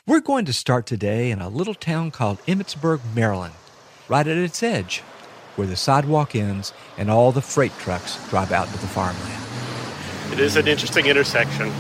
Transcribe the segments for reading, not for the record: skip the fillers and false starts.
We're going to start today in a little town called Emmitsburg, Maryland, right at its edge, where the sidewalk ends and all the freight trucks drive out into the farmland. It is an interesting intersection.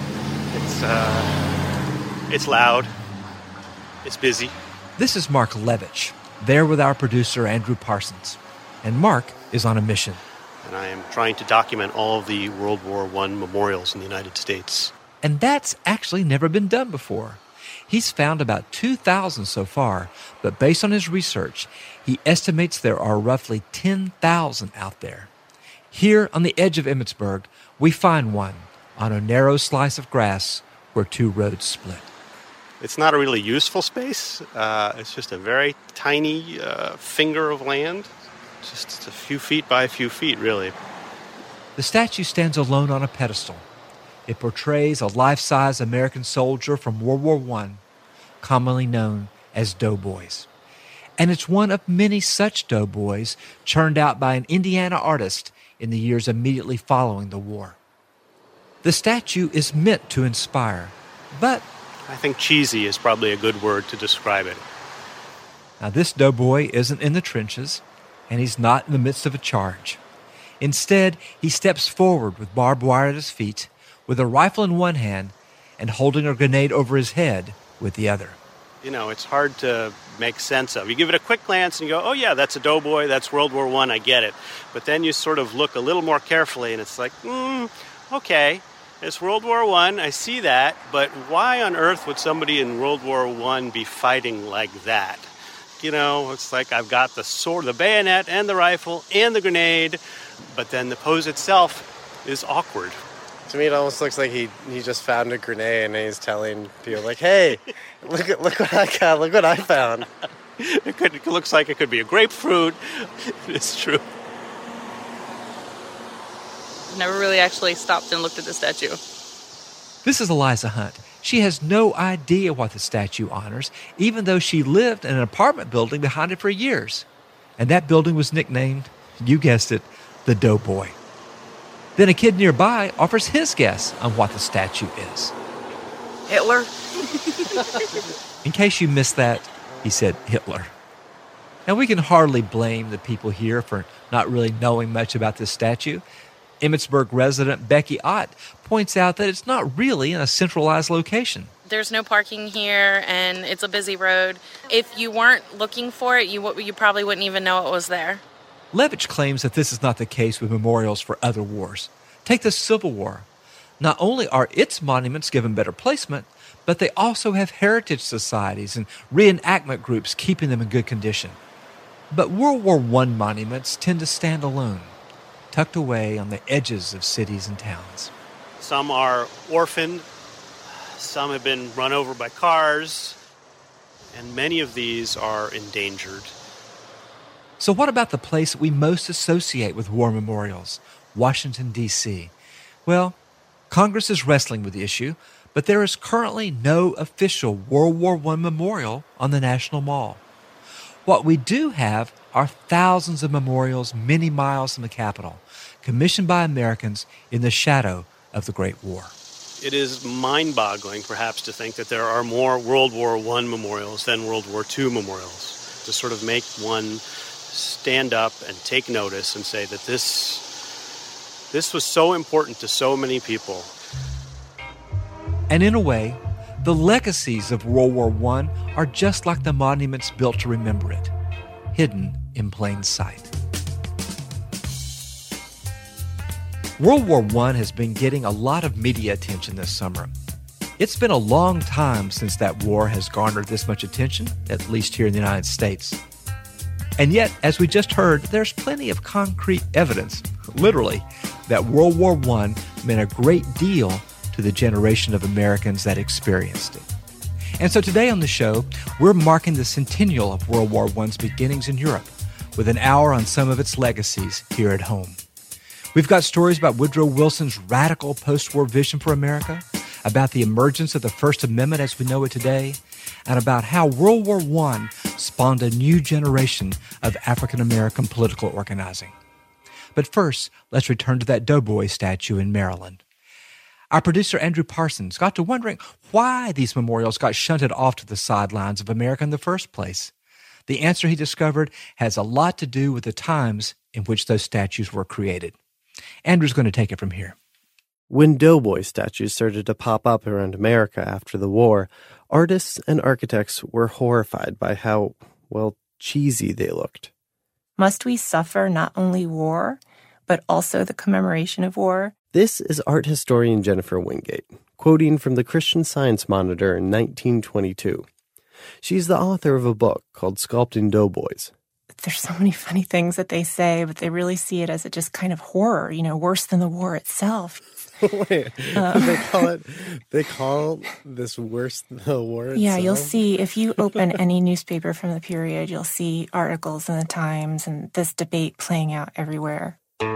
It's loud. It's busy. This is Mark Levitch, there with our producer Andrew Parsons. And Mark is on a mission. And I am trying to document all of the World War I memorials in the United States. And that's actually never been done before. He's found about 2,000 so far, but based on his research, he estimates there are roughly 10,000 out there. Here on the edge of Emmitsburg, we find one on a narrow slice of grass where two roads split. It's not a really useful space. It's just a very tiny finger of land, just a few feet by a few feet, really. The statue stands alone on a pedestal. It portrays a life-size American soldier from World War I, commonly known as doughboys. And it's one of many such doughboys churned out by an Indiana artist in the years immediately following the war. The statue is meant to inspire, but I think cheesy is probably a good word to describe it. Now, this doughboy isn't in the trenches, and he's not in the midst of a charge. Instead, he steps forward with barbed wire at his feet, with a rifle in one hand and holding a grenade over his head with the other. You know, it's hard to make sense of. You give it a quick glance and you go, oh yeah, that's a doughboy, that's World War I get it. But then you sort of look a little more carefully and it's like, okay, it's World War I see that, but why on earth would somebody in World War I be fighting like that? You know, it's like I've got the sword, the bayonet, and the rifle, and the grenade, but then the pose itself is awkward. To me, it almost looks like he just found a grenade and he's telling people, like, hey, look what I got, look what I found. It looks like it could be a grapefruit. It's true. Never really actually stopped and looked at the statue. This is Eliza Hunt. She has no idea what the statue honors, even though she lived in an apartment building behind it for years. And that building was nicknamed, you guessed it, the Doughboy. Then a kid nearby offers his guess on what the statue is. Hitler? In case you missed that, he said Hitler. Now, we can hardly blame the people here for not really knowing much about this statue. Emmitsburg resident Becky Ott points out that it's not really in a centralized location. There's no parking here, and it's a busy road. If you weren't looking for it, you probably wouldn't even know it was there. Levitch claims that this is not the case with memorials for other wars. Take the Civil War. Not only are its monuments given better placement, but they also have heritage societies and reenactment groups keeping them in good condition. But World War I monuments tend to stand alone, tucked away on the edges of cities and towns. Some are orphaned, some have been run over by cars, and many of these are endangered. So what about the place that we most associate with war memorials, Washington, D.C.? Well, Congress is wrestling with the issue, but there is currently no official World War I memorial on the National Mall. What we do have are thousands of memorials many miles from the Capitol, commissioned by Americans in the shadow of the Great War. It is mind-boggling, perhaps, to think that there are more World War I memorials than World War II memorials. To sort of make one stand up and take notice and say that this was so important to so many people. And in a way, the legacies of World War I are just like the monuments built to remember it, hidden in plain sight. World War I has been getting a lot of media attention this summer. It's been a long time since that war has garnered this much attention, at least here in the United States. And yet, as we just heard, there's plenty of concrete evidence, literally, that World War I meant a great deal to the generation of Americans that experienced it. And so today on the show, we're marking the centennial of World War I's beginnings in Europe with an hour on some of its legacies here at home. We've got stories about Woodrow Wilson's radical post-war vision for America, about the emergence of the First Amendment as we know it today, and about how World War I spawned a new generation of African-American political organizing. But first, let's return to that Doughboy statue in Maryland. Our producer, Andrew Parsons, got to wondering why these memorials got shunted off to the sidelines of America in the first place. The answer he discovered has a lot to do with the times in which those statues were created. Andrew's going to take it from here. When doughboy statues started to pop up around America after the war, artists and architects were horrified by how, cheesy they looked. Must we suffer not only war, but also the commemoration of war? This is art historian Jennifer Wingate, quoting from the Christian Science Monitor in 1922. She's the author of a book called Sculpting Doughboys. There's so many funny things that they say, but they really see it as a just kind of horror, worse than the war itself. Wait, they call this worse than the war itself? Yeah, you'll see, if you open any newspaper from the period, you'll see articles in the Times and this debate playing out everywhere.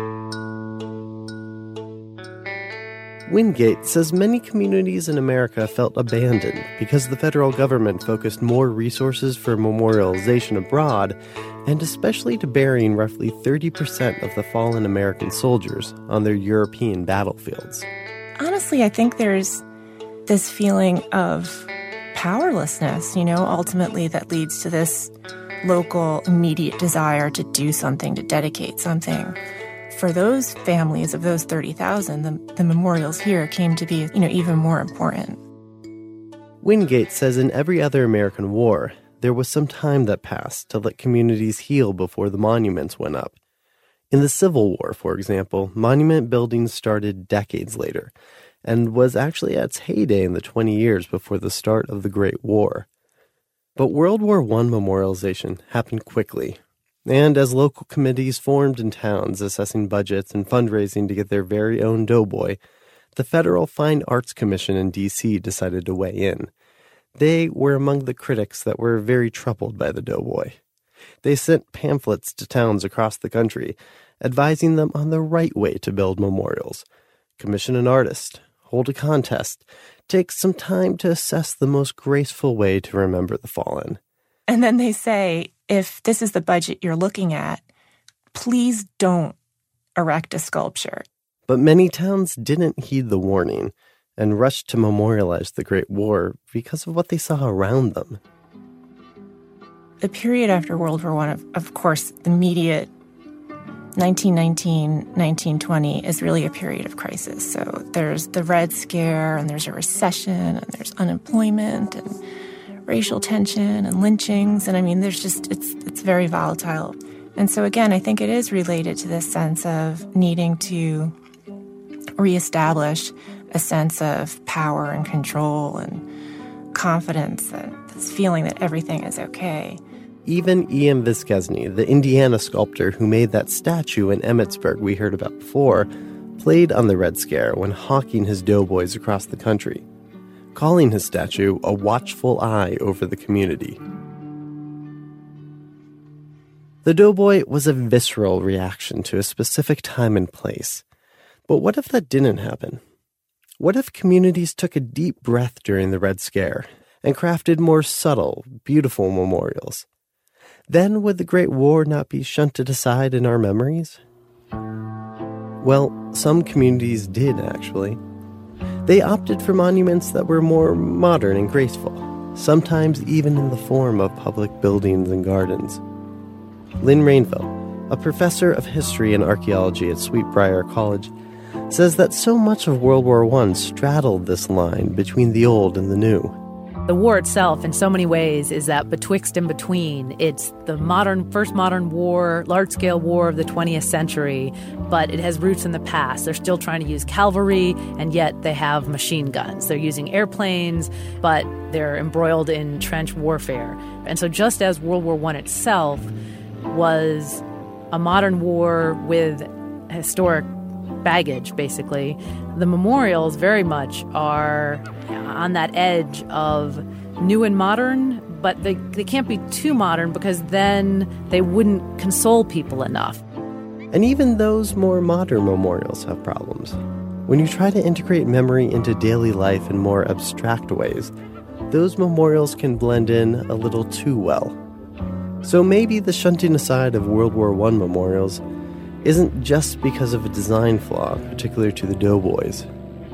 Wingate says many communities in America felt abandoned because the federal government focused more resources for memorialization abroad, and especially to burying roughly 30% of the fallen American soldiers on their European battlefields. Honestly, I think there's this feeling of powerlessness, ultimately that leads to this local immediate desire to do something, to dedicate something. For those families of those 30,000, the memorials here came to be, even more important. Wingate says in every other American war, there was some time that passed to let communities heal before the monuments went up. In the Civil War, for example, monument building started decades later and was actually at its heyday in the 20 years before the start of the Great War. But World War I memorialization happened quickly. And as local committees formed in towns assessing budgets and fundraising to get their very own doughboy, the Federal Fine Arts Commission in D.C. decided to weigh in. They were among the critics that were very troubled by the doughboy. They sent pamphlets to towns across the country, advising them on the right way to build memorials. Commission an artist, hold a contest, take some time to assess the most graceful way to remember the fallen. And then they say, if this is the budget you're looking at, please don't erect a sculpture. But many towns didn't heed the warning and rushed to memorialize the Great War because of what they saw around them. The period after World War I, of course, the immediate 1919, 1920 is really a period of crisis. So there's the Red Scare, and there's a recession, and there's unemployment, and racial tension and lynchings. And there's just, it's very volatile. And so again, I think it is related to this sense of needing to reestablish a sense of power and control and confidence, and this feeling that everything is okay. Even E.M. Viskesny, the Indiana sculptor who made that statue in Emmitsburg we heard about before, played on the Red Scare when hawking his doughboys across the country, calling his statue a watchful eye over the community. The doughboy was a visceral reaction to a specific time and place. But what if that didn't happen? What if communities took a deep breath during the Red Scare and crafted more subtle, beautiful memorials? Then would the Great War not be shunted aside in our memories? Well, some communities did, actually. They opted for monuments that were more modern and graceful, sometimes even in the form of public buildings and gardens. Lynn Rainville, a professor of history and archaeology at Sweetbriar College, says that so much of World War I straddled this line between the old and the new. The war itself, in so many ways, is that betwixt and between. It's the first modern war, large-scale war of the 20th century, but it has roots in the past. They're still trying to use cavalry, and yet they have machine guns. They're using airplanes, but they're embroiled in trench warfare. And so just as World War I itself was a modern war with historic baggage, basically, the memorials very much are on that edge of new and modern, but they can't be too modern because then they wouldn't console people enough. And even those more modern memorials have problems. When you try to integrate memory into daily life in more abstract ways, those memorials can blend in a little too well. So maybe the shunting aside of World War I memorials isn't just because of a design flaw particular to the doughboys.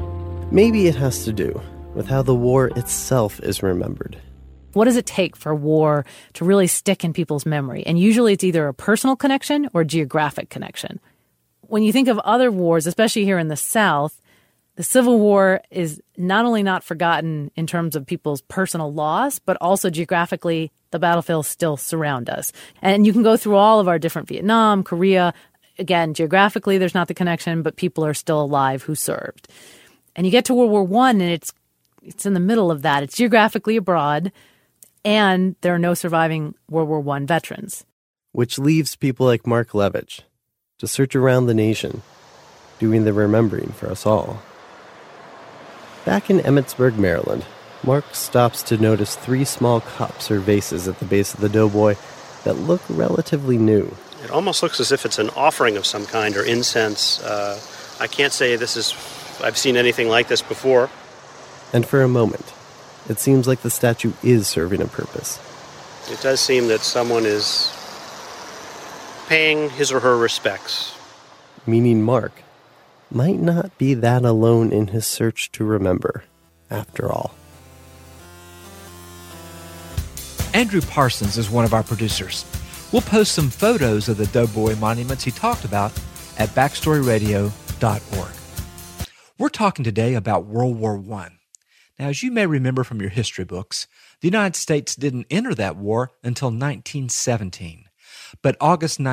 Maybe it has to do with how the war itself is remembered. What does it take for war to really stick in people's memory? And usually it's either a personal connection or a geographic connection. When you think of other wars, especially here in the South, the Civil War is not only not forgotten in terms of people's personal loss, but also geographically, the battlefields still surround us. And you can go through all of our different Vietnam, Korea. Again, geographically, there's not the connection, but people are still alive who served. And you get to World War I, and it's in the middle of that. It's geographically abroad, and there are no surviving World War I veterans. Which leaves people like Mark Levitch to search around the nation, doing the remembering for us all. Back in Emmitsburg, Maryland, Mark stops to notice 3 small cups or vases at the base of the Doughboy that look relatively new. It almost looks as if it's an offering of some kind or incense. I can't say I've seen anything like this before. And for a moment, it seems like the statue is serving a purpose. It does seem that someone is paying his or her respects. Meaning Mark might not be that alone in his search to remember, after all. Andrew Parsons is one of our producers. We'll post some photos of the Doughboy monuments he talked about at backstoryradio.org. We're talking today about World War I. Now, as you may remember from your history books, the United States didn't enter that war until 1917. But August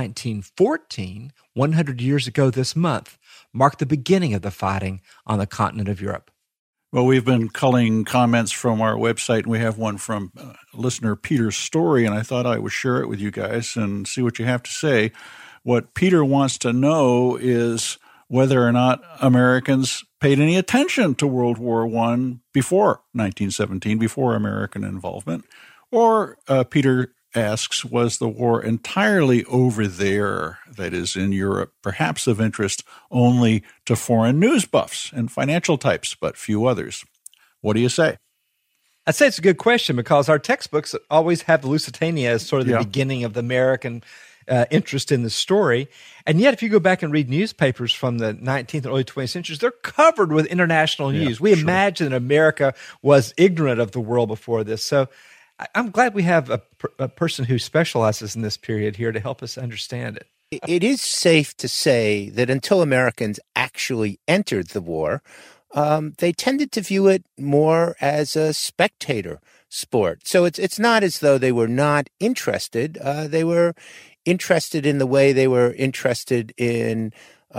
1914, 100 years ago this month, marked the beginning of the fighting on the continent of Europe. Well, we've been culling comments from our website, and we have one from listener Peter Story, and I thought I would share it with you guys and see what you have to say. What Peter wants to know is whether or not Americans paid any attention to World War I before 1917, before American involvement. Or Peter asks, was the war entirely over there, that is in Europe, perhaps of interest only to foreign news buffs and financial types, but few others? What do you say? I'd say it's a good question because our textbooks always have the Lusitania as sort of the beginning of the American interest in the story. And yet, if you go back and read newspapers from the 19th and early 20th centuries, they're covered with international news. We imagine that America was ignorant of the world before this. So I'm glad we have a person who specializes in this period here to help us understand it. It is safe to say that until Americans actually entered the war, they tended to view it more as a spectator sport. So it's not as though they were not interested. They were interested in the way they were interested in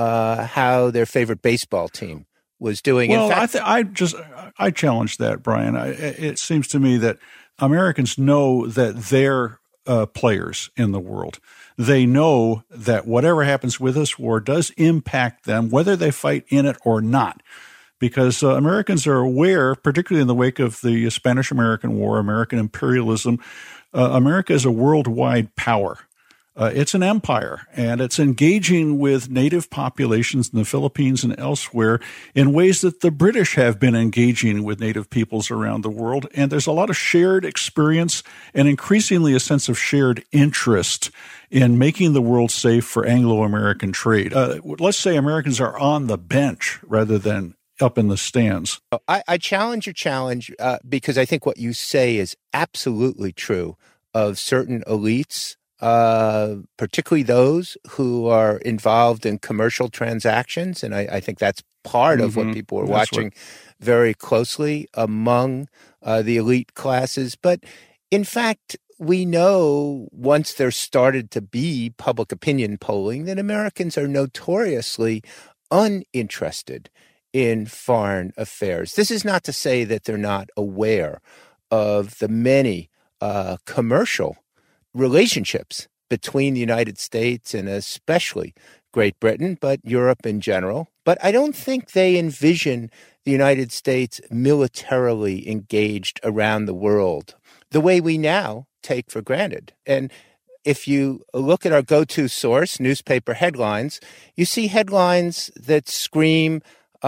how their favorite baseball team was doing. Well, in fact, I challenge that, Brian. It seems to me that Americans know that they're players in the world. They know that whatever happens with this war does impact them, whether they fight in it or not. Because Americans are aware, particularly in the wake of the Spanish-American War, American imperialism, America is a worldwide power. It's an empire, and it's engaging with native populations in the Philippines and elsewhere in ways that the British have been engaging with native peoples around the world. And there's a lot of shared experience and increasingly a sense of shared interest in making the world safe for Anglo-American trade. Let's say Americans are on the bench rather than up in the stands. I challenge your challenge because I think what you say is absolutely true of certain elites, particularly those who are involved in commercial transactions. And I think that's part of what people are watching very closely among the elite classes. But in fact, we know once there started to be public opinion polling that Americans are notoriously uninterested in foreign affairs. This is not to say that they're not aware of the many commercial relationships between the United States and especially Great Britain, but Europe in general. But I don't think they envision the United States militarily engaged around the world the way we now take for granted. And if you look at our go-to source, newspaper headlines, you see headlines that scream,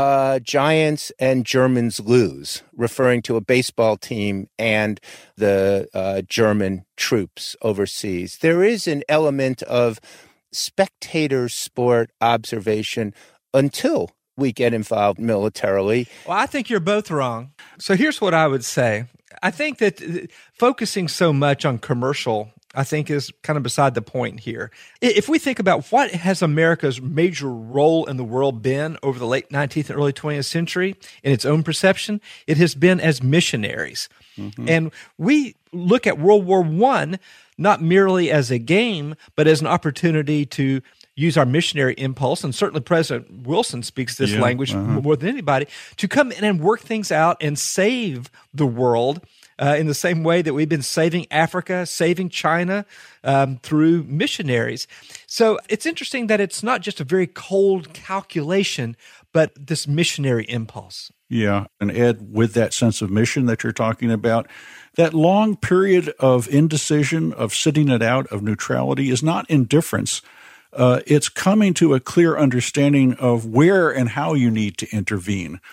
Giants and Germans lose, referring to a baseball team and the German troops overseas. There is an element of spectator sport observation until we get involved militarily. Well, I think you're both wrong. So here's what I would say. I think that focusing so much on commercial, I think, is kind of beside the point here. If we think about what has America's major role in the world been over the late 19th and early 20th century in its own perception, it has been as missionaries. Mm-hmm. And we look at World War I not merely as a game, but as an opportunity to use our missionary impulse, and certainly President Wilson speaks this language more than anybody, to come in and work things out and save the world in the same way that we've been saving Africa, saving China through missionaries. So it's interesting that it's not just a very cold calculation, but this missionary impulse. Yeah, and Ed, with that sense of mission that you're talking about, that long period of indecision, of sitting it out, of neutrality is not indifference. It's coming to a clear understanding of where and how you need to intervene.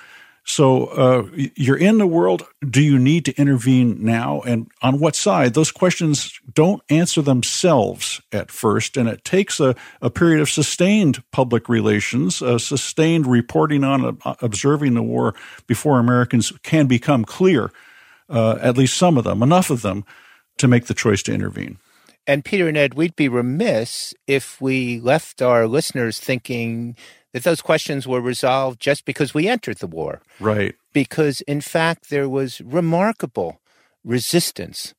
So you're in the world. Do you need to intervene now? And on what side? Those questions don't answer themselves at first, and it takes a period of sustained public relations, sustained reporting on, observing the war before Americans can become clear, at least some of them, enough of them, to make the choice to intervene. And Peter and Ed, we'd be remiss if we left our listeners thinking that those questions were resolved just because we entered the war. Right. Because, in fact, there was remarkable resistance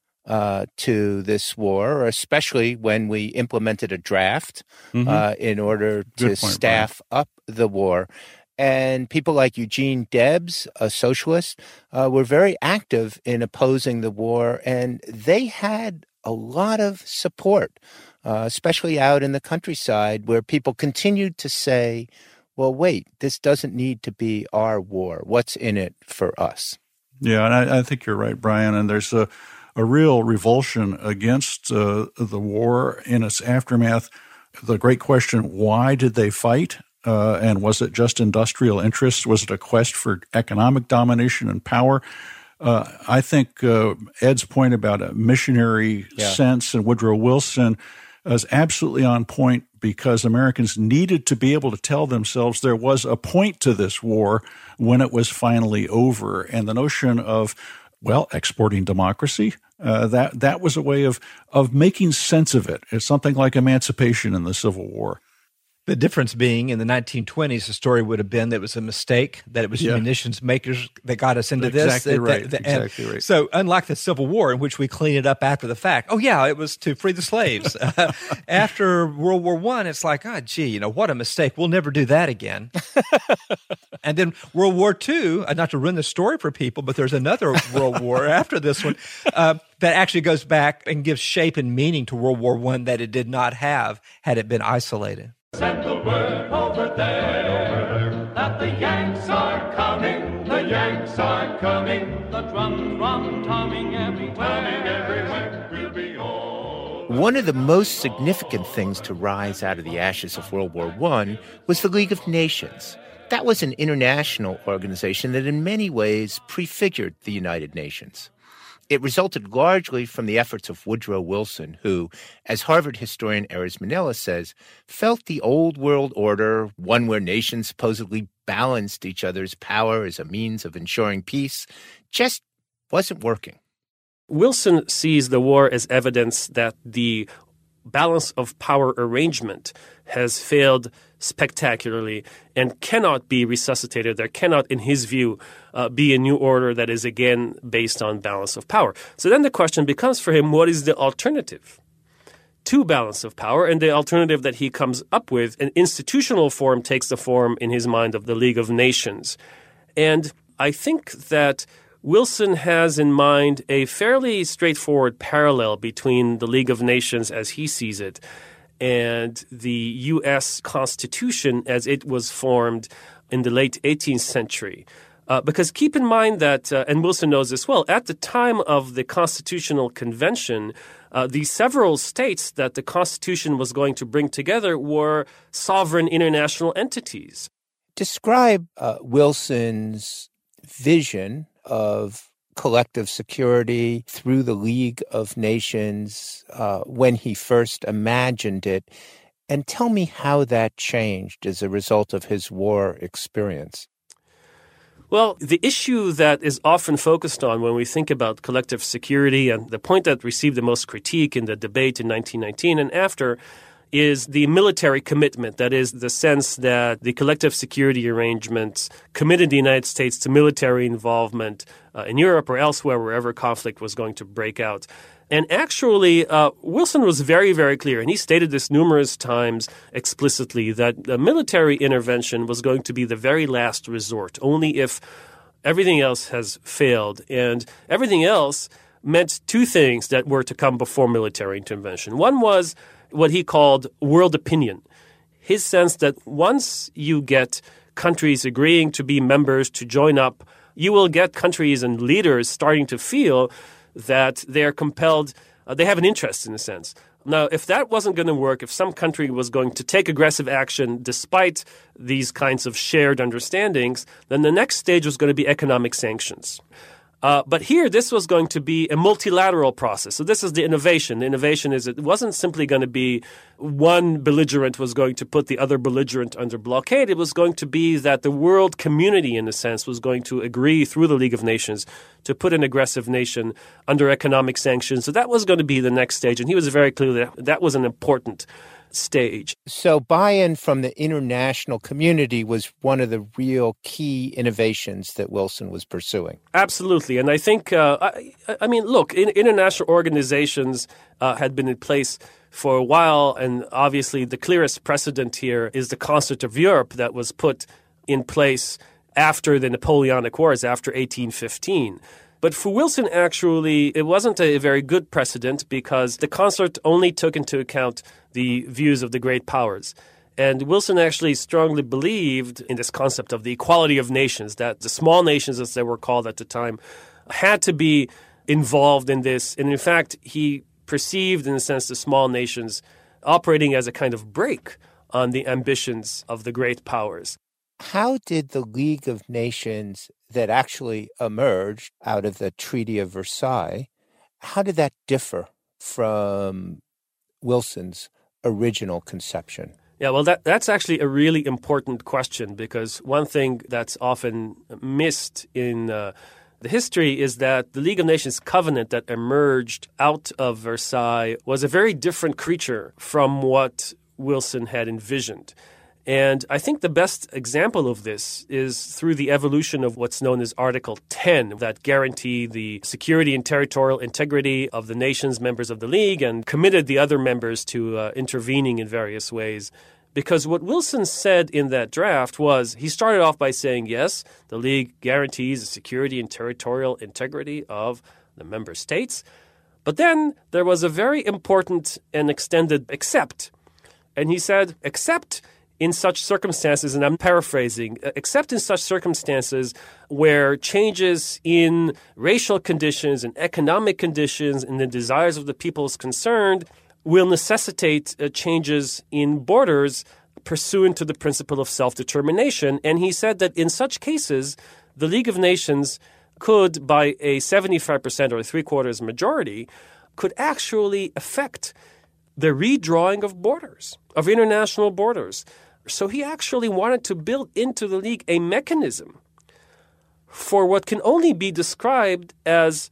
to this war, especially when we implemented a draft in order to staff up the war. And people like Eugene Debs, a socialist, were very active in opposing the war, and they had a lot of support, especially out in the countryside, where people continued to say, well, wait, this doesn't need to be our war. What's in it for us? Yeah, and I think you're right, Brian. And there's a real revulsion against the war in its aftermath. The great question, why did they fight? And was it just industrial interests? Was it a quest for economic domination and power? I think Ed's point about a missionary sense and Woodrow Wilson is absolutely on point, because Americans needed to be able to tell themselves there was a point to this war when it was finally over. And the notion of, exporting democracy, that was a way of making sense of it. It's something like emancipation in the Civil War. The difference being in the 1920s, the story would have been that it was a mistake, that it was munitions makers that got us into this. Exactly right. So unlike the Civil War, in which we clean it up after the fact, it was to free the slaves. After World War I, it's like, what a mistake. We'll never do that again. And then World War II, not to ruin the story for people, but there's another World War after this one that actually goes back and gives shape and meaning to World War I that it did not have had it been isolated. Send the word over there that the Yanks are coming, the Yanks are coming, the drums rum-tumming everywhere, we'll be all. One of the most significant things to rise out of the ashes of World War I was the League of Nations. That was an international organization that in many ways prefigured the United Nations. It resulted largely from the efforts of Woodrow Wilson, who, as Harvard historian Erez Manila says, felt the old world order, one where nations supposedly balanced each other's power as a means of ensuring peace, just wasn't working. Wilson sees the war as evidence that the balance of power arrangement has failed spectacularly and cannot be resuscitated. There cannot, in his view, be a new order that is again based on balance of power. So then the question becomes for him, what is the alternative to balance of power? And the alternative that he comes up with, an institutional form, takes the form in his mind of the League of Nations. And I think that Wilson has in mind a fairly straightforward parallel between the League of Nations as he sees it and the U.S. Constitution as it was formed in the late 18th century. Because keep in mind that, and Wilson knows this well, at the time of the Constitutional Convention, the several states that the Constitution was going to bring together were sovereign international entities. Describe Wilson's vision of collective security through the League of Nations when he first imagined it, And tell me how that changed as a result of his war experience. Well, the issue that is often focused on when we think about collective security, and the point that received the most critique in the debate in 1919 and after, is the military commitment. That is, the sense that the collective security arrangements committed the United States to military involvement in Europe or elsewhere, wherever conflict was going to break out. And actually, Wilson was very, very clear, and he stated this numerous times explicitly, that the military intervention was going to be the very last resort, only if everything else has failed. And everything else meant two things that were to come before military intervention. One was what he called world opinion, his sense that once you get countries agreeing to be members, to join up, you will get countries and leaders starting to feel that they're compelled, they have an interest in a sense. Now, if that wasn't going to work, if some country was going to take aggressive action despite these kinds of shared understandings, then the next stage was going to be economic sanctions. But here, this was going to be a multilateral process. So this is the innovation. The innovation is it wasn't simply going to be one belligerent was going to put the other belligerent under blockade. It was going to be that the world community, in a sense, was going to agree through the League of Nations to put an aggressive nation under economic sanctions. So that was going to be the next stage. And he was very clear that that was an important stage. So buy-in from the international community was one of the real key innovations that Wilson was pursuing. Absolutely. And I think, look, international organizations had been in place for a while, and obviously the clearest precedent here is the Concert of Europe that was put in place after the Napoleonic Wars, after 1815. But for Wilson, actually, it wasn't a very good precedent because the concert only took into account the views of the great powers. And Wilson actually strongly believed in this concept of the equality of nations, that the small nations, as they were called at the time, had to be involved in this. And in fact, he perceived, in a sense, the small nations operating as a kind of brake on the ambitions of the great powers. How did the League of Nations that actually emerged out of the Treaty of Versailles, how did that differ from Wilson's original conception? Yeah, well, that's actually a really important question because one thing that's often missed in the history is that the League of Nations covenant that emerged out of Versailles was a very different creature from what Wilson had envisioned. And I think the best example of this is through the evolution of what's known as Article 10 that guaranteed the security and territorial integrity of the nations members of the League and committed the other members to intervening in various ways. Because what Wilson said in that draft was, he started off by saying, yes, the League guarantees the security and territorial integrity of the member states. But then there was a very important and extended except. And he said, except in such circumstances, and I'm paraphrasing, except in such circumstances where changes in racial conditions and economic conditions and the desires of the peoples concerned will necessitate changes in borders pursuant to the principle of self-determination. And he said that in such cases, the League of Nations could, by a 75% or a three-quarters majority, could actually affect the redrawing of borders, of international borders. So he actually wanted to build into the League a mechanism for what can only be described as,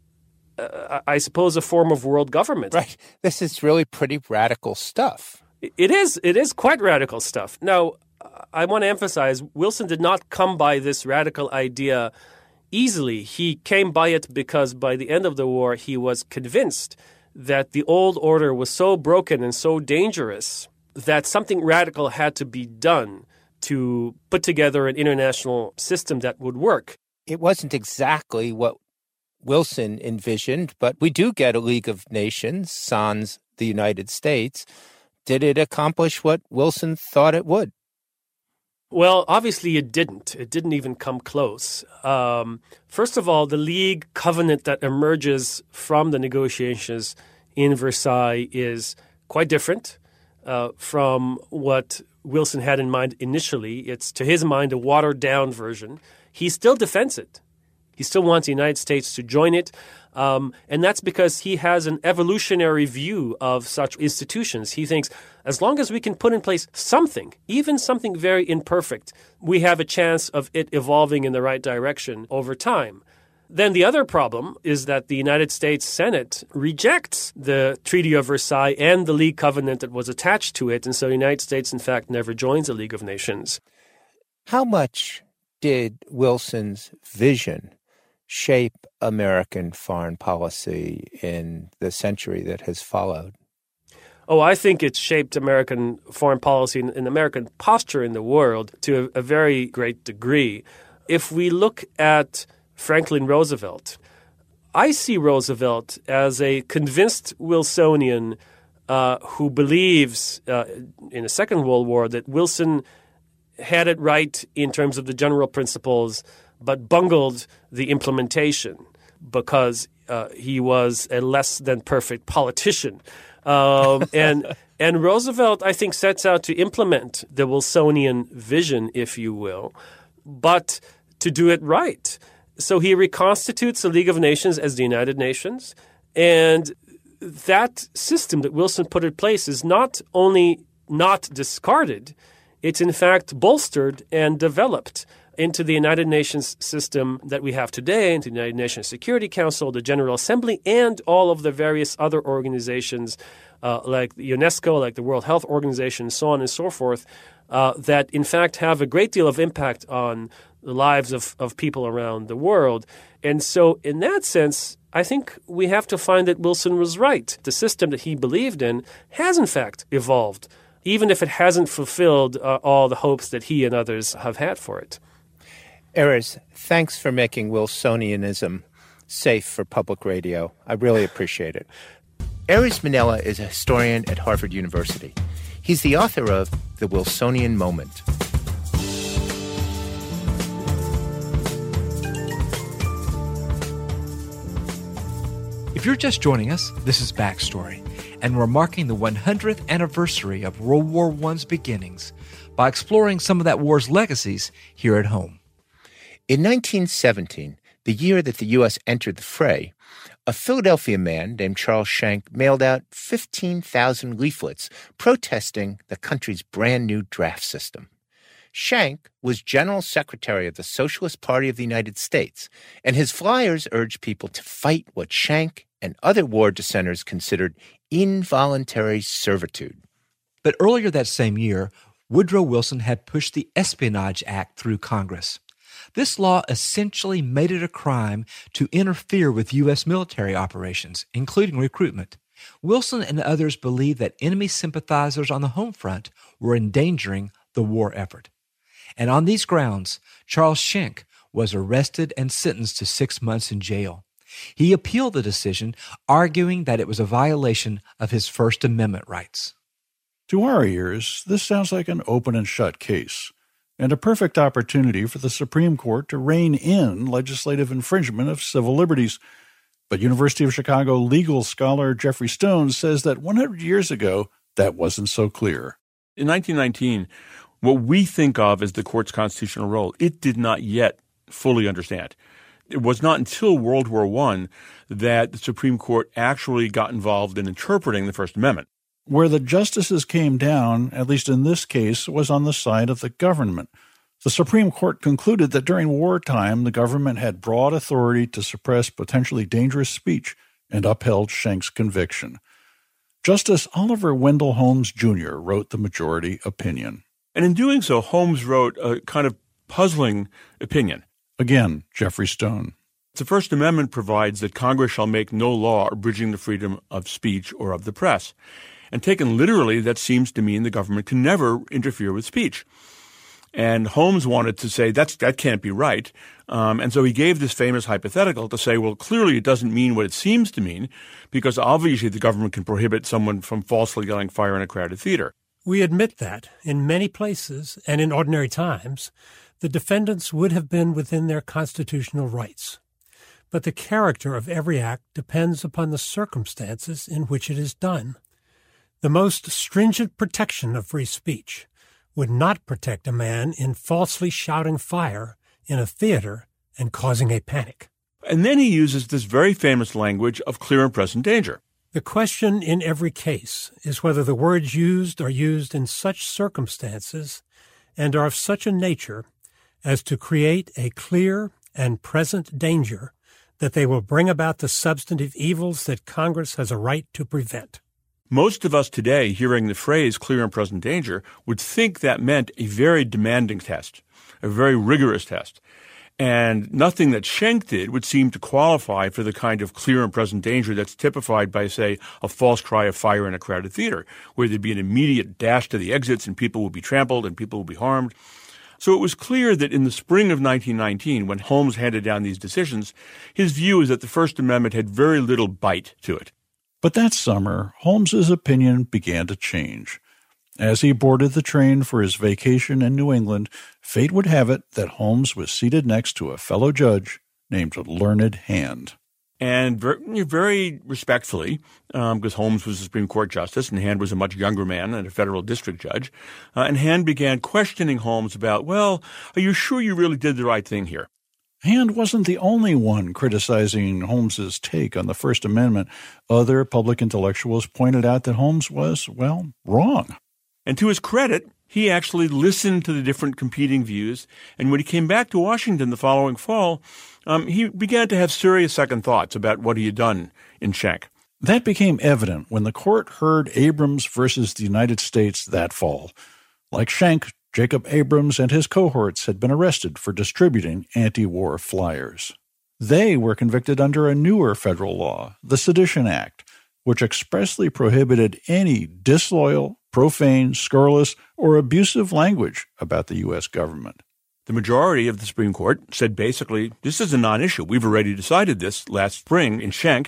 I suppose, a form of world government. Right. This is really pretty radical stuff. It is quite radical stuff. Now, I want to emphasize, Wilson did not come by this radical idea easily. He came by it because by the end of the war, he was convinced that the old order was so broken and so dangerous that something radical had to be done to put together an international system that would work. It wasn't exactly what Wilson envisioned, but we do get a League of Nations, sans the United States. Did it accomplish what Wilson thought it would? Well, obviously it didn't. It didn't even come close. First of all, the League covenant that emerges from the negotiations in Versailles is quite different from what Wilson had in mind initially. It's, to his mind, a watered-down version. He still defends it. He still wants the United States to join it. And that's because he has an evolutionary view of such institutions. He thinks as long as we can put in place something, even something very imperfect, we have a chance of it evolving in the right direction over time. Then the other problem is that the United States Senate rejects the Treaty of Versailles and the League Covenant that was attached to it. And so the United States, in fact, never joins the League of Nations. How much did Wilson's vision shape American foreign policy in the century that has followed? Oh, I think it's shaped American foreign policy and American posture in the world to a very great degree. If we look at Franklin Roosevelt, I see Roosevelt as a convinced Wilsonian who believes in the Second World War that Wilson had it right in terms of the general principles, but bungled the implementation because he was a less than perfect politician. And Roosevelt, I think, sets out to implement the Wilsonian vision, if you will, but to do it right. So he reconstitutes the League of Nations as the United Nations, and that system that Wilson put in place is not only not discarded, it's in fact bolstered and developed into the United Nations system that we have today, into the United Nations Security Council, the General Assembly, and all of the various other organizations like UNESCO, like the World Health Organization, so on and so forth, that in fact have a great deal of impact on the lives of people around the world. And so in that sense, I think we have to find that Wilson was right. The system that he believed in has in fact evolved, even if it hasn't fulfilled all the hopes that he and others have had for it. Erez, thanks for making Wilsonianism safe for public radio. I really appreciate it. Erez Manela is a historian at Harvard University. He's the author of The Wilsonian Moment. If you're just joining us, this is Backstory, and we're marking the 100th anniversary of World War I's beginnings by exploring some of that war's legacies here at home. In 1917, the year that the U.S. entered the fray, a Philadelphia man named Charles Schenck mailed out 15,000 leaflets protesting the country's brand-new draft system. Schenck was General Secretary of the Socialist Party of the United States, and his flyers urged people to fight what Schenck and other war dissenters considered involuntary servitude. But earlier that same year, Woodrow Wilson had pushed the Espionage Act through Congress. This law essentially made it a crime to interfere with U.S. military operations, including recruitment. Wilson and others believed that enemy sympathizers on the home front were endangering the war effort. And on these grounds, Charles Schenck was arrested and sentenced to 6 months in jail. He appealed the decision, arguing that it was a violation of his First Amendment rights. To our ears, this sounds like an open and shut case, and a perfect opportunity for the Supreme Court to rein in legislative infringement of civil liberties. But University of Chicago legal scholar Jeffrey Stone says that 100 years ago, that wasn't so clear. In 1919, what we think of as the court's constitutional role, it did not yet fully understand. It was not until World War I that the Supreme Court actually got involved in interpreting the First Amendment. Where the justices came down, at least in this case, was on the side of the government. The Supreme Court concluded that during wartime, the government had broad authority to suppress potentially dangerous speech and upheld Schenck's conviction. Justice Oliver Wendell Holmes, Jr. wrote the majority opinion. And in doing so, Holmes wrote a kind of puzzling opinion. Again, Jeffrey Stone. The First Amendment provides that Congress shall make no law abridging the freedom of speech or of the press. And taken literally, that seems to mean the government can never interfere with speech. And Holmes wanted to say that can't be right. And so he gave this famous hypothetical to say, well, clearly it doesn't mean what it seems to mean, because obviously the government can prohibit someone from falsely yelling fire in a crowded theater. We admit that in many places and in ordinary times, the defendants would have been within their constitutional rights. But the character of every act depends upon the circumstances in which it is done. The most stringent protection of free speech would not protect a man in falsely shouting fire in a theater and causing a panic. And then he uses this very famous language of clear and present danger. The question in every case is whether the words used are used in such circumstances and are of such a nature as to create a clear and present danger that they will bring about the substantive evils that Congress has a right to prevent. Most of us today, hearing the phrase clear and present danger, would think that meant a very demanding test, a very rigorous test. And nothing that Schenck did would seem to qualify for the kind of clear and present danger that's typified by, say, a false cry of fire in a crowded theater, where there'd be an immediate dash to the exits and people would be trampled and people would be harmed. So it was clear that in the spring of 1919, when Holmes handed down these decisions, his view is that the First Amendment had very little bite to it. But that summer, Holmes's opinion began to change. As he boarded the train for his vacation in New England, fate would have it that Holmes was seated next to a fellow judge named Learned Hand. And very respectfully, because Holmes was a Supreme Court justice and Hand was a much younger man and a federal district judge, and Hand began questioning Holmes about, well, are you sure you really did the right thing here? Hand wasn't the only one criticizing Holmes's take on the First Amendment. Other public intellectuals pointed out that Holmes was, well, wrong. And to his credit, he actually listened to the different competing views, and when he came back to Washington the following fall, he began to have serious second thoughts about what he had done in Schenck. That became evident when the court heard Abrams versus the United States that fall. Like Schenck, Jacob Abrams and his cohorts had been arrested for distributing anti-war flyers. They were convicted under a newer federal law, the Sedition Act, which expressly prohibited any disloyal, profane, scurrilous, or abusive language about the U.S. government. The majority of the Supreme Court said basically, this is a non-issue. We've already decided this last spring in Schenck,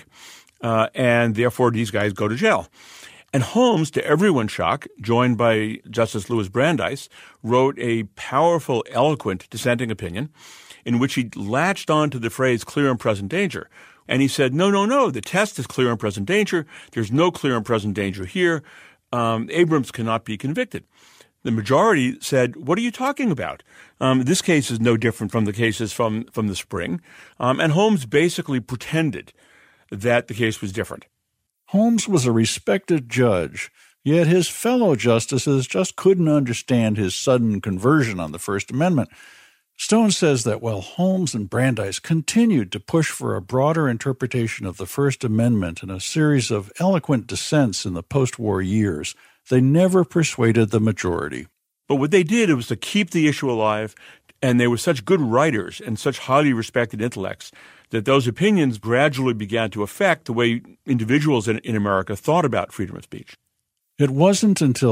and therefore these guys go to jail. And Holmes, to everyone's shock, joined by Justice Louis Brandeis, wrote a powerful, eloquent dissenting opinion in which he latched on to the phrase clear and present danger. And he said, no, the test is clear and present danger. There's no clear and present danger here. Abrams cannot be convicted. The majority said, what are you talking about? This case is no different from the cases from the spring. And Holmes basically pretended that the case was different. Holmes was a respected judge, yet his fellow justices just couldn't understand his sudden conversion on the First Amendment. Stone says that while Holmes and Brandeis continued to push for a broader interpretation of the First Amendment in a series of eloquent dissents in the post-war years, they never persuaded the majority. But what they did was to keep the issue alive, and they were such good writers and such highly respected intellects that those opinions gradually began to affect the way individuals in America thought about freedom of speech. It wasn't until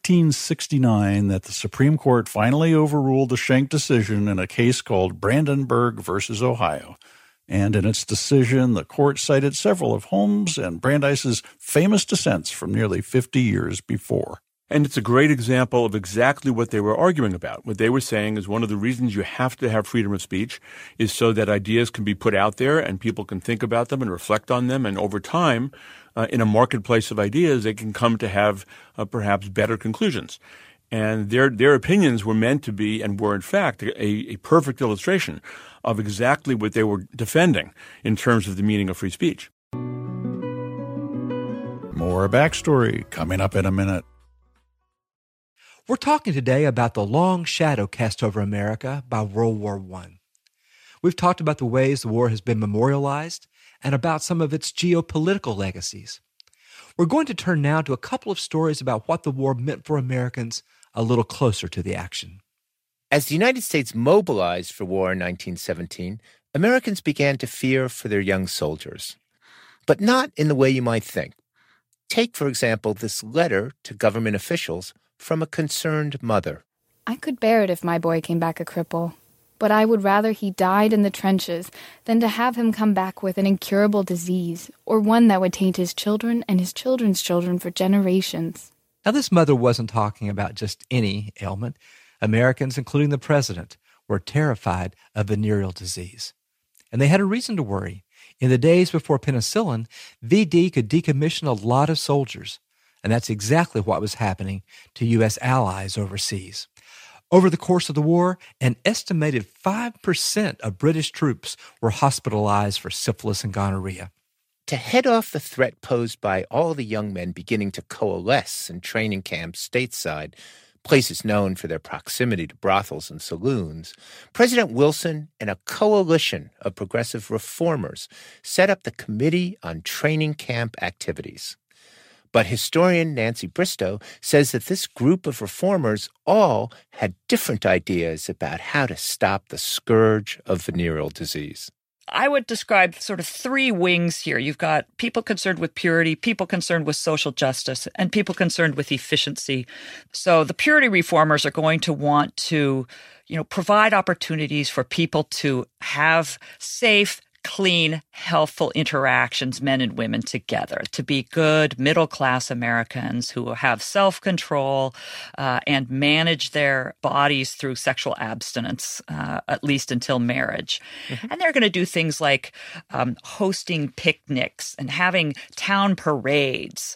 1969 that the Supreme Court finally overruled the Schenck decision in a case called Brandenburg versus Ohio. And in its decision, the court cited several of Holmes and Brandeis's famous dissents from nearly 50 years before. And it's a great example of exactly what they were arguing about. What they were saying is one of the reasons you have to have freedom of speech is so that ideas can be put out there and people can think about them and reflect on them. And over time, in a marketplace of ideas, they can come to have perhaps better conclusions. And their opinions were meant to be and were, in fact, a perfect illustration of exactly what they were defending in terms of the meaning of free speech. More backstory coming up in a minute. We're talking today about the long shadow cast over America by World War I. We've talked about the ways the war has been memorialized and about some of its geopolitical legacies. We're going to turn now to a couple of stories about what the war meant for Americans a little closer to the action. As the United States mobilized for war in 1917, Americans began to fear for their young soldiers. But not in the way you might think. Take, for example, this letter to government officials from a concerned mother. I could bear it if my boy came back a cripple, but I would rather he died in the trenches than to have him come back with an incurable disease, or one that would taint his children and his children's children for generations. Now, this mother wasn't talking about just any ailment. Americans, including the president, were terrified of venereal disease. And they had a reason to worry. In the days before penicillin, VD could decommission a lot of soldiers. And that's exactly what was happening to U.S. allies overseas. Over the course of the war, an estimated 5% of British troops were hospitalized for syphilis and gonorrhea. To head off the threat posed by all the young men beginning to coalesce in training camps stateside, places known for their proximity to brothels and saloons, President Wilson and a coalition of progressive reformers set up the Committee on Training Camp Activities. But historian Nancy Bristow says that this group of reformers all had different ideas about how to stop the scourge of venereal disease. I would describe sort of three wings here. You've got people concerned with purity, people concerned with social justice, and people concerned with efficiency. So the purity reformers are going to want to, provide opportunities for people to have safe, clean, healthful interactions, men and women together, to be good middle-class Americans who have self-control and manage their bodies through sexual abstinence, at least until marriage. Mm-hmm. And they're going to do things like hosting picnics and having town parades.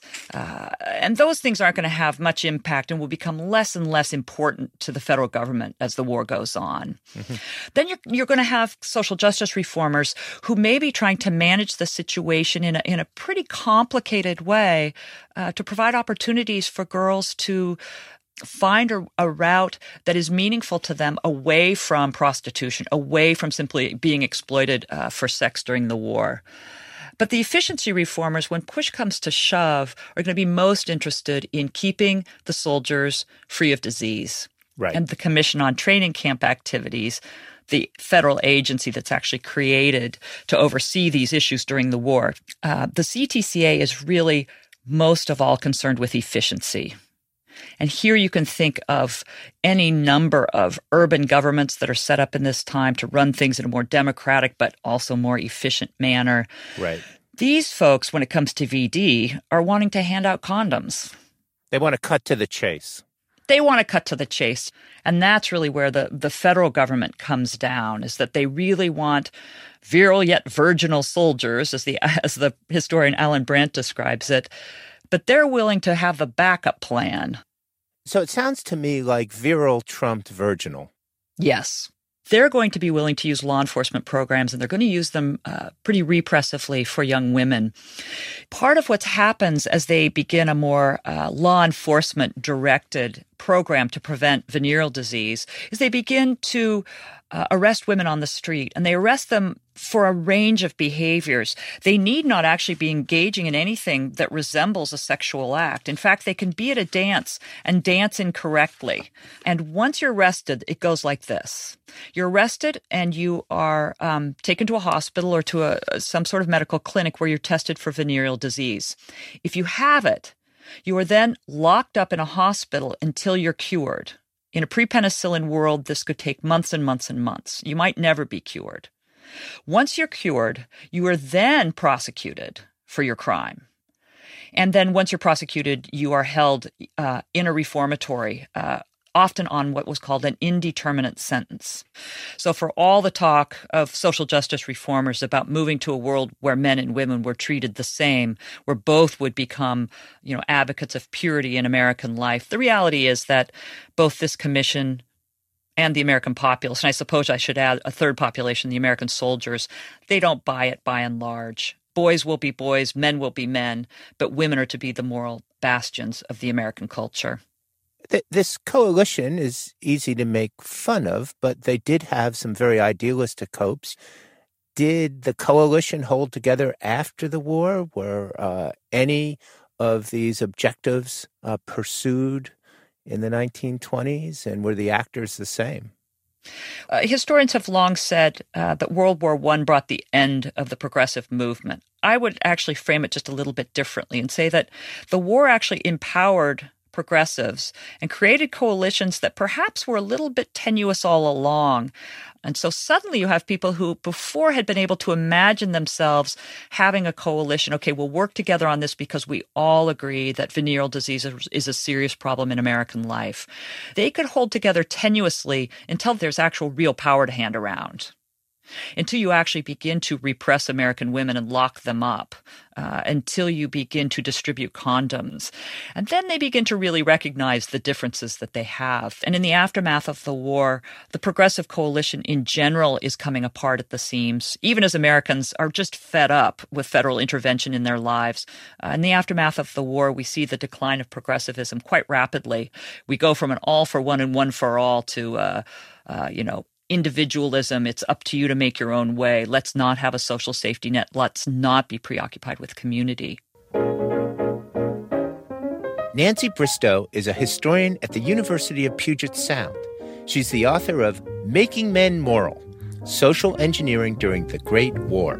And those things aren't going to have much impact and will become less and less important to the federal government as the war goes on. Mm-hmm. Then you're going to have social justice reformers who may be trying to manage the situation in a pretty complicated way to provide opportunities for girls to find a route that is meaningful to them away from prostitution, away from simply being exploited for sex during the war. But the efficiency reformers, when push comes to shove, are going to be most interested in keeping the soldiers free of disease. Right. And the Commission on Training Camp Activities, the federal agency that's actually created to oversee these issues during the war, the CTCA is really most of all concerned with efficiency. And here you can think of any number of urban governments that are set up in this time to run things in a more democratic but also more efficient manner. Right. These folks, when it comes to VD, are wanting to hand out condoms. They want to cut to the chase. They want to cut to the chase. And that's really where the federal government comes down, is that they really want virile yet virginal soldiers, as the historian Alan Brandt describes it, but they're willing to have the backup plan. So it sounds to me like virile trumped virginal. Yes. They're going to be willing to use law enforcement programs, and they're going to use them pretty repressively for young women. Part of what happens as they begin a more law enforcement directed program to prevent venereal disease is they begin to arrest women on the street, and they arrest them for a range of behaviors. They need not actually be engaging in anything that resembles a sexual act. In fact, they can be at a dance and dance incorrectly. And once you're arrested, it goes like this. You're arrested and you are taken to a hospital or to some sort of medical clinic where you're tested for venereal disease. If you have it, you are then locked up in a hospital until you're cured. In a pre-penicillin world, this could take months and months and months. You might never be cured. Once you're cured, you are then prosecuted for your crime. And then once you're prosecuted, you are held in a reformatory, often on what was called an indeterminate sentence. So for all the talk of social justice reformers about moving to a world where men and women were treated the same, where both would become, advocates of purity in American life, the reality is that both this commission and the American populace, and I suppose I should add a third population, the American soldiers, they don't buy it by and large. Boys will be boys, men will be men, but women are to be the moral bastions of the American culture. This coalition is easy to make fun of, but they did have some very idealistic hopes. Did the coalition hold together after the war? Were any of these objectives pursued in the 1920s, and were the actors the same? Historians have long said that World War I brought the end of the progressive movement. I would actually frame it just a little bit differently and say that the war actually empowered progressives and created coalitions that perhaps were a little bit tenuous all along. And so suddenly you have people who before had been able to imagine themselves having a coalition. Okay, we'll work together on this because we all agree that venereal disease is a serious problem in American life. They could hold together tenuously until there's actual real power to hand around. until you actually begin to repress American women and lock them up, until you begin to distribute condoms. And then they begin to really recognize the differences that they have. And in the aftermath of the war, the Progressive Coalition in general is coming apart at the seams, even as Americans are just fed up with federal intervention in their lives. In the aftermath of the war, we see the decline of progressivism quite rapidly. We go from an all for one and one for all to, individualism. It's up to you to make your own way. Let's not have a social safety net. Let's not be preoccupied with community. Nancy Bristow is a historian at the University of Puget Sound. She's the author of Making Men Moral: Social Engineering During the Great War.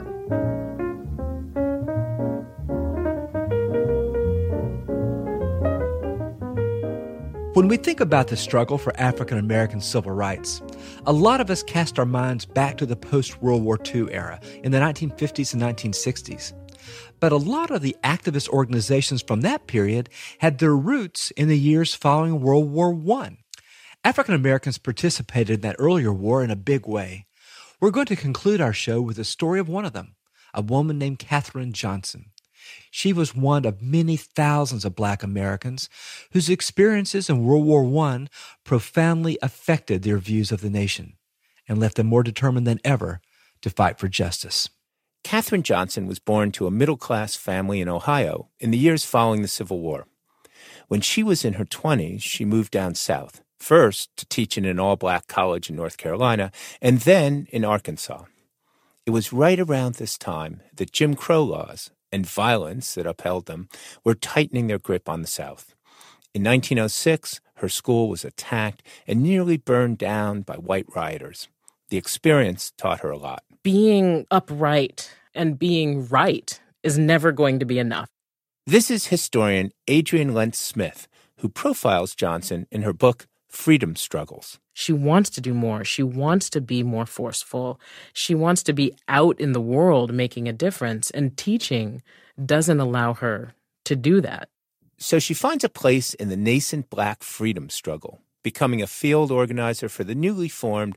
When we think about the struggle for African American civil rights, a lot of us cast our minds back to the post-World War II era in the 1950s and 1960s. But a lot of the activist organizations from that period had their roots in the years following World War I. African Americans participated in that earlier war in a big way. We're going to conclude our show with the story of one of them, a woman named Katherine Johnson. She was one of many thousands of Black Americans whose experiences in World War I profoundly affected their views of the nation and left them more determined than ever to fight for justice. Katherine Johnson was born to a middle-class family in Ohio in the years following the Civil War. When she was in her 20s, she moved down south, first to teach in an all-Black college in North Carolina, and then in Arkansas. It was right around this time that Jim Crow laws and violence that upheld them were tightening their grip on the South. In 1906, her school was attacked and nearly burned down by white rioters. The experience taught her a lot. Being upright and being right is never going to be enough. This is historian Adrienne Lentz Smith, who profiles Johnson in her book, Freedom Struggles. She wants to do more. She wants to be more forceful. She wants to be out in the world making a difference, and teaching doesn't allow her to do that. So she finds a place in the nascent Black freedom struggle, becoming a field organizer for the newly formed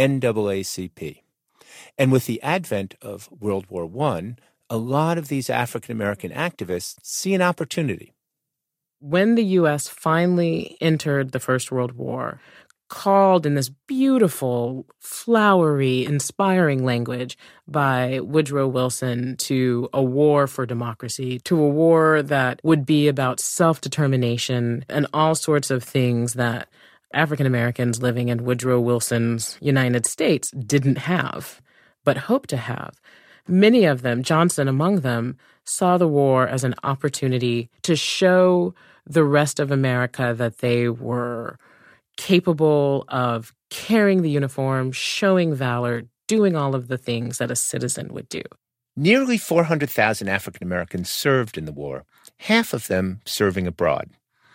NAACP. And with the advent of World War I, a lot of these African-American activists see an opportunity. When the U.S. finally entered the First World War, called in this beautiful, flowery, inspiring language by Woodrow Wilson to a war for democracy, to a war that would be about self-determination and all sorts of things that African Americans living in Woodrow Wilson's United States didn't have, but hoped to have. Many of them, Johnson among them, saw the war as an opportunity to show the rest of America that they were capable of carrying the uniform, showing valor, doing all of the things that a citizen would do. Nearly 400,000 African Americans served in the war, half of them serving abroad.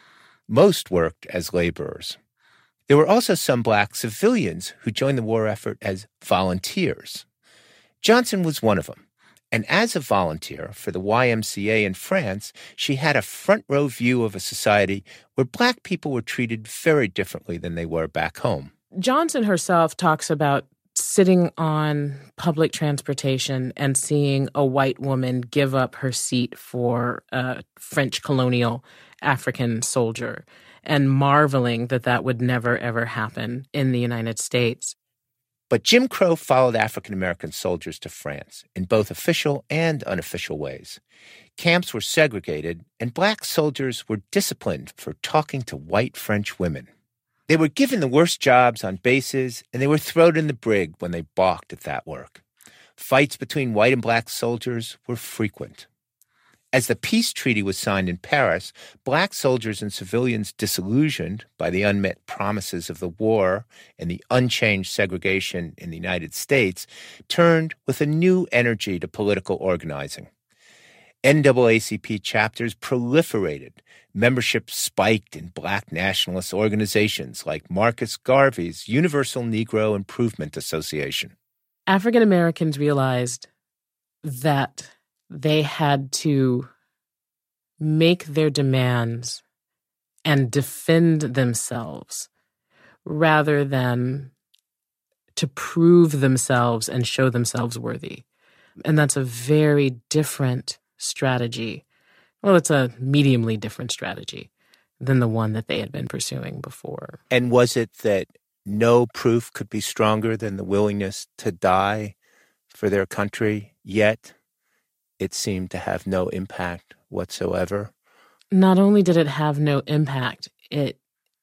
Most worked as laborers. There were also some Black civilians who joined the war effort as volunteers. Johnson was one of them. And as a volunteer for the YMCA in France, she had a front-row view of a society where Black people were treated very differently than they were back home. Johnson herself talks about sitting on public transportation and seeing a white woman give up her seat for a French colonial African soldier and marveling that that would never, ever happen in the United States. But Jim Crow followed African-American soldiers to France in both official and unofficial ways. Camps were segregated, and Black soldiers were disciplined for talking to white French women. They were given the worst jobs on bases, and they were thrown in the brig when they balked at that work. Fights between white and Black soldiers were frequent. As the peace treaty was signed in Paris, Black soldiers and civilians disillusioned by the unmet promises of the war and the unchanged segregation in the United States turned with a new energy to political organizing. NAACP chapters proliferated. Membership spiked in Black nationalist organizations like Marcus Garvey's Universal Negro Improvement Association. African Americans realized that they had to make their demands and defend themselves rather than to prove themselves and show themselves worthy. And that's a very different strategy. Well, it's a mediumly different strategy than the one that they had been pursuing before. And was it that no proof could be stronger than the willingness to die for their country, yet it seemed to have no impact whatsoever? Not only did it have no impact, it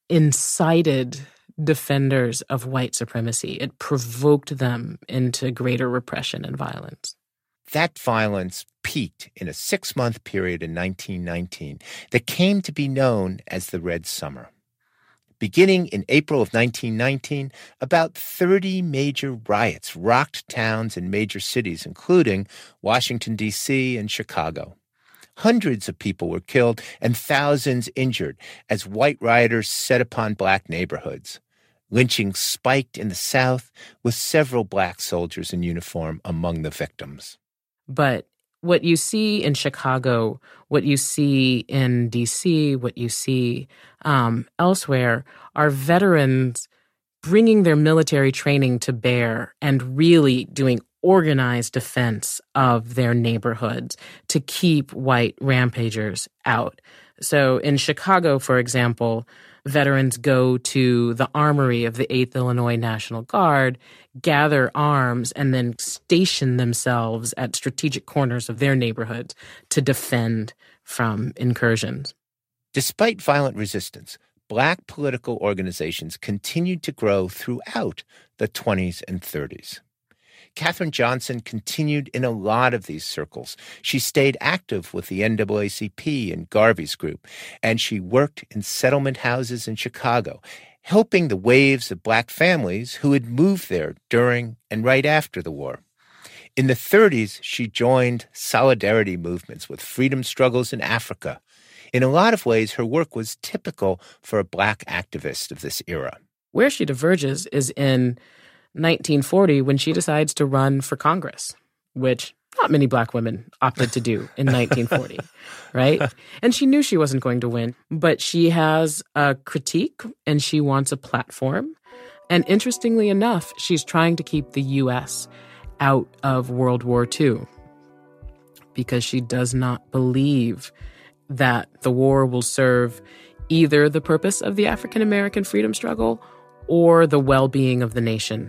incited defenders of white supremacy. It provoked them into greater repression and violence. That violence peaked in a 6-month period in 1919 that came to be known as the Red Summer. Beginning in April of 1919, about 30 major riots rocked towns and major cities, including Washington, D.C. and Chicago. Hundreds of people were killed and thousands injured as white rioters set upon black neighborhoods. Lynching spiked in the South, with several black soldiers in uniform among the victims. But what you see in Chicago, what you see in D.C., what you see elsewhere are veterans bringing their military training to bear and really doing organized defense of their neighborhoods to keep white rampagers out. So in Chicago, for example, veterans go to the armory of the 8th Illinois National Guard, gather arms, and then station themselves at strategic corners of their neighborhoods to defend from incursions. Despite violent resistance, black political organizations continued to grow throughout the 20s and 30s. Katherine Johnson continued in a lot of these circles. She stayed active with the NAACP and Garvey's group, and she worked in settlement houses in Chicago, helping the waves of black families who had moved there during and right after the war. In the 30s, she joined solidarity movements with freedom struggles in Africa. In a lot of ways, her work was typical for a black activist of this era. Where she diverges is in 1940 when she decides to run for Congress, which not many black women opted to do in 1940, right? And she knew she wasn't going to win, but she has a critique and she wants a platform. And interestingly enough, she's trying to keep the U.S. out of World War II because she does not believe that the war will serve either the purpose of the African American freedom struggle or the well-being of the nation.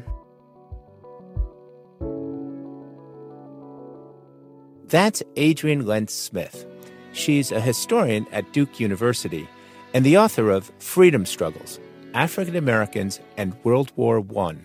That's Adrienne Lentz-Smith. She's a historian at Duke University and the author of Freedom Struggles, African Americans and World War I.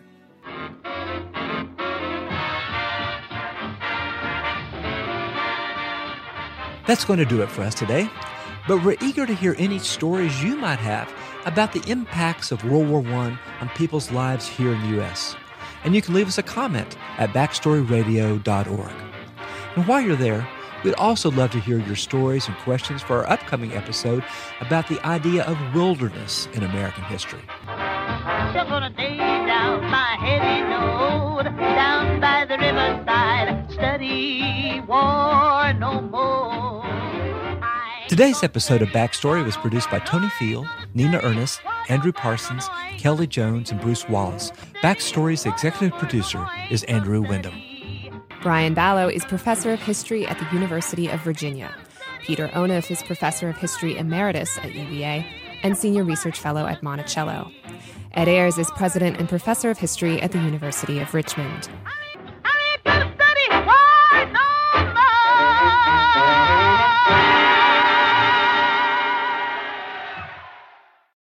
That's going to do it for us today, but we're eager to hear any stories you might have about the impacts of World War I on people's lives here in the U.S. And you can leave us a comment at backstoryradio.org. And while you're there, we'd also love to hear your stories and questions for our upcoming episode about the idea of wilderness in American history. Just on a day down my heady road, down by the riverside, study war no more. Today's episode of Backstory was produced by Tony Field, Nina Ernest, Andrew Parsons, Kelly Jones, and Bruce Wallace. Backstory's executive producer is Andrew Wyndham. Brian Ballow is professor of history at the University of Virginia. Peter Onuf is professor of history emeritus at UVA and senior research fellow at Monticello. Ed Ayers is president and professor of history at the University of Richmond.